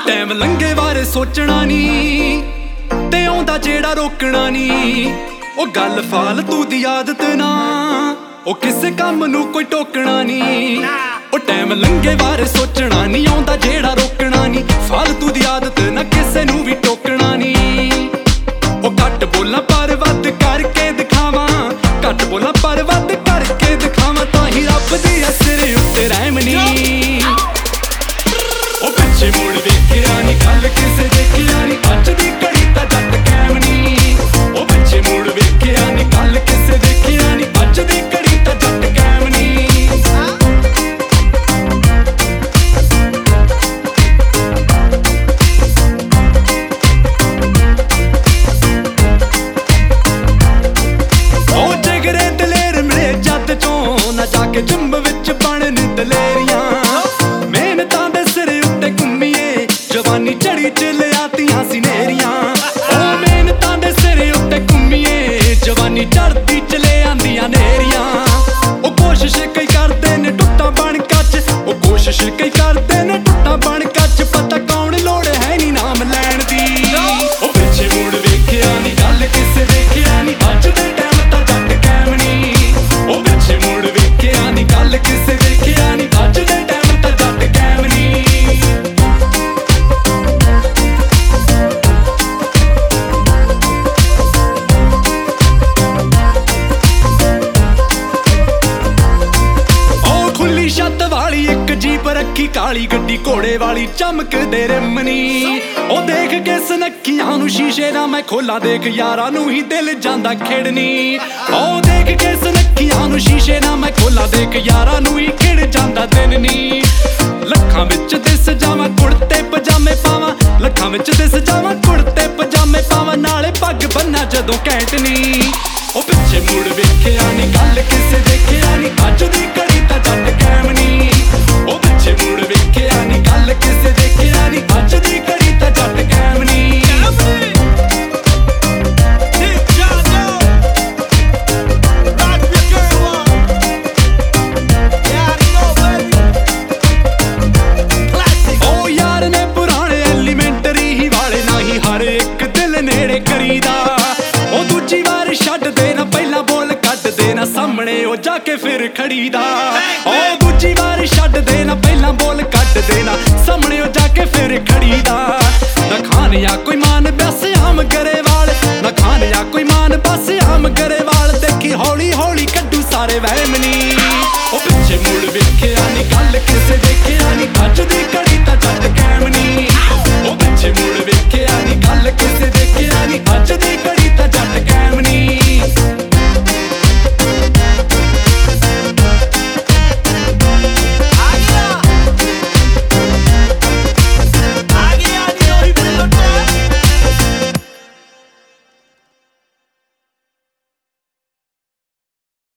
Time ਲੰਘੇ ਬਾਰੇ ਸੋਚਣਾ ਨੀ ਤੇ ਆਉਂਦਾ ਜਿਹੜਾ ਰੋਕਣਾ ਨੀ। ਉਹ ਗੱਲ ਫਾਲਤੂ ਦੀ ਆਦਤ ਨਾ, ਉਹ ਕਿਸੇ ਕੰਮ ਨੂੰ ਕੋਈ ਟੋਕਣਾ ਨੀ। ਉਹ ਟਾਈਮ ਲੰਘੇ ਬਾਰੇ ਸੋਚਣਾ ਨੀ, ਆਉਂਦਾ ਜਿਹੜਾ ਰੋਕਣਾ ਨੀ। ਫਾਲਤੂ ਦੀ ਆਦਤ ਨਾ, ਕਿਸੇ ਨੂੰ ਵੀ ਟੋਕਣਾ ਨੀ। ਉਹ ਘੱਟ ਬੋਲਾਂ ਪਰ ਵੱਧ ਕਰਕੇ ਦਿਖਾਵਾਂ, ਘੱਟ ਬੋਲਾਂ ਪਰ ਵੱਧ ਕਰਕੇ ਦਿਖਾਵਾਂ, ਤਾਂ ਹੀ ਰੱਬ ਦੀ ਸਿਰ ਉੱਤੇ ਰਹਿਮ ਨੀ। ਉਹ ਪਿੱਛੇ ਮੁੜ ਵੇਖਿਆ ਨੀ, ਗੱਲ ਕਿਸੇ ਦੇਖਿਆ ਨੀ, ਅੱਜ ਦੀ ਘੜੀ ਤਾਂ ਜੱਟ ਕੈਮ ਨੀ। ਉਹ ਪਿੱਛੇ ਮੁੜ ਵੇਖਿਆ ਨੀ, ਗੱਲ ਕਿਸੇ ਦੇਖਿਆ ਨੀ, ਅੱਜ ਦੀ ਘੜੀ ਤਾਂ ਜੱਟ ਕੈਮ ਨੀ। ਉਹ ਜਿਗਰੇ ਦਲੇਰ ਮਿਲੇ ਜੱਦ ਚੋਂ, ਨਾ ਜਾ ਕੇ ਜੰਮ ਵਿੱਚ ਬਣਨ ਦਲੇਰੀਆਂ। ਮਿਹਨਤਾਂ ਦੇ ਸਿਰ ਉੱਤੇ ਘੁੰਮੀਏ, ਜਵਾਨੀ ਝੜੀ ਚ ਲਿਆਤੀਆਂ ਸੀ ਨੇਰੀਆਂ। ਉਹ ਮਿਹਨਤਾਂ ਦੇ ਸਿਰ ਉੱਤੇ ਘੁੰਮੀਏ, ਜਵਾਨੀ ਝੜਦੀ ਚ ਲਿਆਂਦੀਆਂ ਨੇਰੀਆਂ। ਉਹ ਕੋਸ਼ਿਸ਼ ਕਈ ਕਰਦੇ ਨੇ ਟੁੱਟਾਂ ਬਣ ਕੱਚ, ਉਹ ਕੋਸ਼ਿਸ਼ ਕਈ ਕਰਦੇ ਨੇ ਟੁੱਟਾਂ ਬਣ ਕੱਚ, ਪਤਾ ਕੌਣ ਲੋੜ ਹੈ ਨੀ ਨਾਮ ਲੈਣ ਦੀ। ਉਹ ਪਿੱਛੇ ਮੁੜ ਵੇਖਿਆ ਨੀ, ਗੱਲ ਕਿਸੇ ਦੇਖਿਆ ਨੀ, ਅੱਜ ਦੇ ਟਾਈਮ ਤਾਂ ਜੱਟ ਕੈਮ ਨੀ। ਉਹ ਪਿੱਛੇ ਮੁੜ ਵੇਖਿਆ ਨੀ, ਗੱਲ ਕਿਸੇ ਦੇਖਿਆ ਨੀ, ਅੱਜ ਦੇ ਟਾਈਮ ਤਾਂ ਜੱਟ ਕੈਮ ਨੀ। ਖੁੱਲੀ ਛੱਤ ਵਾਲੀ ਇੱਕ ਜੀਪ ਰੱਖੀ, ਕਾਲੀ ਗੱਡੀ ਘੋੜੇ ਵਾਲੀ ਚਮਕਦੇ ਰਿਮ ਨੀ। ਉਹ ਦੇਖ ਕੇ ਸੁਨੱਖੀਆਂ ਨੂੰ ਸ਼ੀਸ਼ੇ ਦਾ ਮੈਂ ਖੋਲਾਂ, ਦੇਖ ਯਾਰਾਂ ਨੂੰ ਹੀ ਦਿਲ ਜਾਂਦਾ ਖਿੜਨੀ। ਉਹ ਦੇਖ ਕੇ ਸੁਨੱਖੀਆਂ ਨੂੰ ਸ਼ੀਸ਼ੇ ਦਾ ਮੈਂ ਖੋਲਾਂ, ਦੇਖ ਯਾਰਾਂ ਨੂੰ ਹੀ ਖਿੜ ਜਾਂਦਾ ਦਿਨ ਨੀ। ਲੱਖਾਂ ਵਿੱਚ ਦਿਸ ਜਾਵਾਂ ਕੁੜਤੇ ਪਜਾਮੇ ਪਾਵਾਂ, ਲੱਖਾਂ ਵਿੱਚ ਦਿਸ ਜਾਵਾਂ ਕੁੜਤੇ ਪਜਾਮੇ ਪਾਵਾਂ, ਨਾਲੇ ਪੱਗ ਬੰਨਾ ਜਦੋਂ ਘੈਂਟ ਨੀ। ਉਹ ਪਿੱਛੇ ਮੁੜ ਵੇਖਿਆ ਨੀ, ਗੱਲ ਕਿਸੇ ਦੇਖਿਆ ਨੀ, ਅੱਜ ਦੀ ਘੜੀ ਤਾਂ ਜੱਟ ਕੈਮ ਨੀ। ਉਹ ਪਿੱਛੇ ਮੁੜ ਵੇਖਿਆ ਨੀ, ਗੱਲ ਕਿਸੇ ਦੇਖਿਆ ਨੀ, ਅੱਜ ਦੀ ਘੜੀ ਤਾਂ ਜੱਟ ਕੈਮ ਨੀ। ਉਹ ਯਾਰ ਨੇ ਪੁਰਾਣੇ ਐਲੀਮੈਂਟਰੀ ਹੀ ਵਾਲੇ, ਨਾ ਹੀ ਹਰ ਇੱਕ ਦਿਲ ਨੇੜੇ ਕਰੀਦਾ। ਉਹ ਦੂਜੀ ਵਾਰ ਛੱਡ ਦੇ ਨਾ, ਪਹਿਲਾਂ ਬੋਲ ਕੱਢ ਦੇ ਨਾ, ਸਾਹਮਣੇ ਉਹ ਜਾ ਕੇ ਫਿਰ ਖੜੀਦਾ। ਉਹ ਦੂਜੀ ਵਾਰ ਛੱਡ ਦੇ ਨਾ, ਪਹਿਲਾਂ ਬੋਲ ਕੱਢ ਦੇ ਨਾ, ਸਾਹਮਣੇ ਉਹ ਜਾ ਕੇ ਫਿਰ ਖੜੀਦਾ। ਨਾ ਖਾਨ ਜਾਂ ਕੋਈ ਮਾਨ ਬਸ ਆਮ ਗਰੇਵਾਲ, ਨਾ ਖਾਨ ਜਾਂ ਕੋਈ ਮਾਨ ਬਸ ਆਮ ਗਰੇਵਾਲ, ਦੇਖੀ ਹੌਲੀ ਹੌਲੀ ਕੱਢੂ ਸਾਰੇ ਵਹਿਮ ਨੀ।